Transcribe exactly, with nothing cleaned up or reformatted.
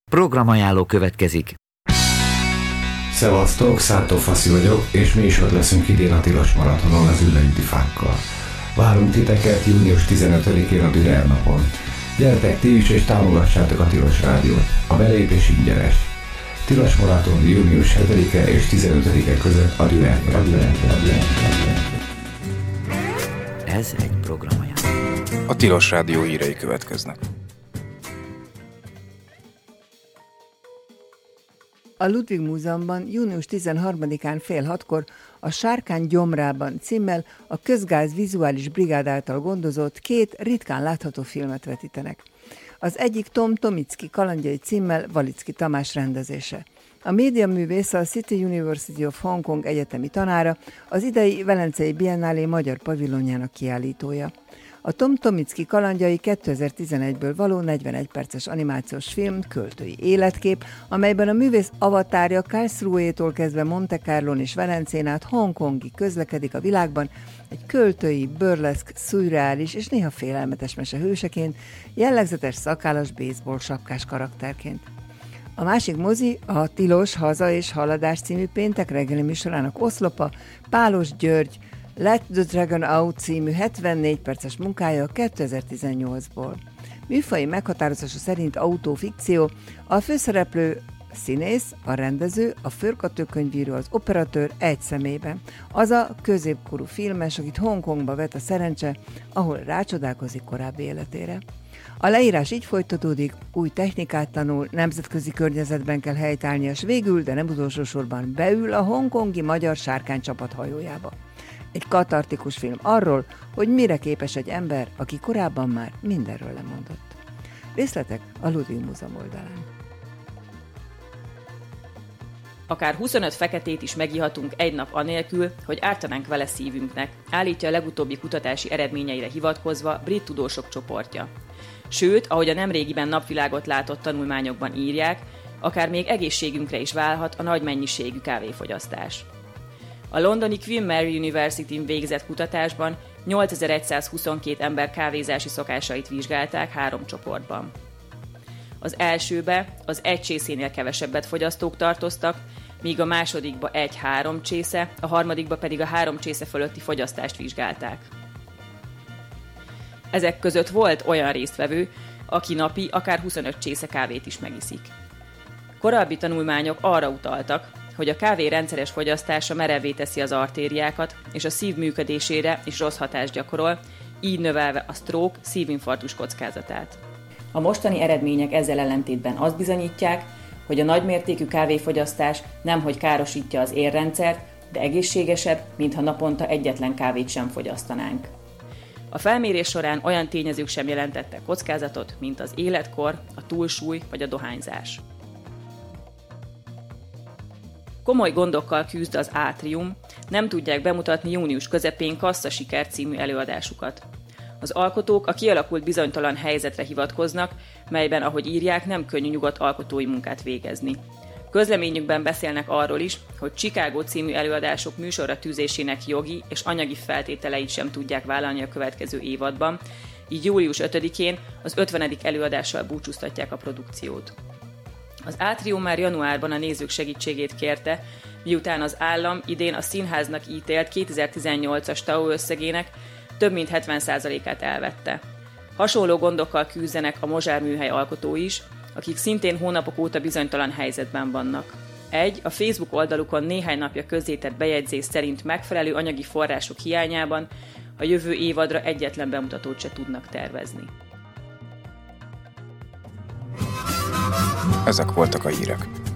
Programajánló következik. Szevasztok, Szántó Faszi vagyok, és mi is ott leszünk idén a Tilos Maratonon az Üllődi Fákkal. Várunk titeket június tizenötödikén a Dürer napon. Gyertek ti is, és támogassátok a Tilos Rádiót. A belépés ingyenes. Tilos Maraton június hetedike és tizenötödike között a Dürer. Ez egy programajánló. A Tilos Rádió hírei következnek. A Ludwig Múzeumban június tizenharmadikán fél hatkor a Sárkány gyomrában címmel a Közgáz Vizuális Brigád által gondozott két ritkán látható filmet vetítenek. Az egyik Tom Tomicki kalandjai címmel Valicki Tamás rendezése. A médiaművész a City University of Hong Kong egyetemi tanára, az idei Velencei Biennálé magyar pavilonjának kiállítója. A Tom Tomicki kalandjai kétezer-tizenegyből való negyvenegy perces animációs film, költői életkép, amelyben a művész avatárja Karlsruhétól kezdve Monte Carlón és Velencén át Hongkongig közlekedik a világban, egy költői, burleszk, szürreális és néha félelmetes mese hőseként, jellegzetes szakállas baseball sapkás karakterként. A másik mozi a Tilos Haza és Haladás című péntek reggeli műsorának oszlopa, Pálos György Let the Dragon Out című hetvennégy perces munkája kétezer-tizennyolcból. Műfaji meghatározása szerint autofikció, a főszereplő színész, a rendező, a forgatókönyvíró, az operatőr egy személyben. Az a középkorú filmes, akit Hongkongba vet a szerencse, ahol rácsodálkozik korábbi életére. A leírás így folytatódik, új technikát tanul, nemzetközi környezetben kell helytállnia, s végül, de nem utolsó sorban beül a hongkongi magyar sárkány csapat hajójába. Egy katartikus film arról, hogy mire képes egy ember, aki korábban már mindenről lemondott. Részletek a Ludwig Múzeum oldalán. Akár huszonöt feketét is megihatunk egy nap anélkül, hogy ártanánk vele szívünknek, állítja a legutóbbi kutatási eredményeire hivatkozva brit tudósok csoportja. Sőt, ahogy a nemrégiben napvilágot látott tanulmányokban írják, akár még egészségünkre is válhat a nagy mennyiségű kávéfogyasztás. A londoni Queen Mary University-n végzett kutatásban nyolcezer-százhuszonkettő ember kávézási szokásait vizsgálták három csoportban. Az elsőbe az egy csészénél kevesebbet fogyasztók tartoztak, míg a másodikba egy-három csésze, a harmadikba pedig a három csésze fölötti fogyasztást vizsgálták. Ezek között volt olyan résztvevő, aki napi akár huszonöt csésze kávét is megiszik. Korábbi tanulmányok arra utaltak, hogy a kávé rendszeres fogyasztása merevvé teszi az artériákat, és a szív működésére is rossz hatást gyakorol, így növelve a stroke, szívinfarktus kockázatát. A mostani eredmények ezzel ellentétben azt bizonyítják, hogy a nagymértékű kávéfogyasztás nemhogy károsítja az érrendszert, de egészségesebb, mintha naponta egyetlen kávét sem fogyasztanánk. A felmérés során olyan tényezők sem jelentettek kockázatot, mint az életkor, a túlsúly vagy a dohányzás. Komoly gondokkal küzd az Átrium, nem tudják bemutatni június közepén Kassza Siker című előadásukat. Az alkotók a kialakult bizonytalan helyzetre hivatkoznak, melyben, ahogy írják, nem könnyű nyugodt alkotói munkát végezni. Közleményükben beszélnek arról is, hogy Chicago című előadások műsorra tűzésének jogi és anyagi feltételeit sem tudják vállalni a következő évadban, így július ötödikén az ötvenedik előadással búcsúztatják a produkciót. Az Átrium már januárban a nézők segítségét kérte, miután az állam idén a színháznak ítélt kétezer-tizennyolcas té á o összegének több mint hetven százalékát elvette. Hasonló gondokkal küzdenek a Mozsár műhely alkotói is, akik szintén hónapok óta bizonytalan helyzetben vannak. Egy, a Facebook oldalukon néhány napja közzétett bejegyzés szerint megfelelő anyagi források hiányában a jövő évadra egyetlen bemutatót se tudnak tervezni. Ezek voltak a hírek.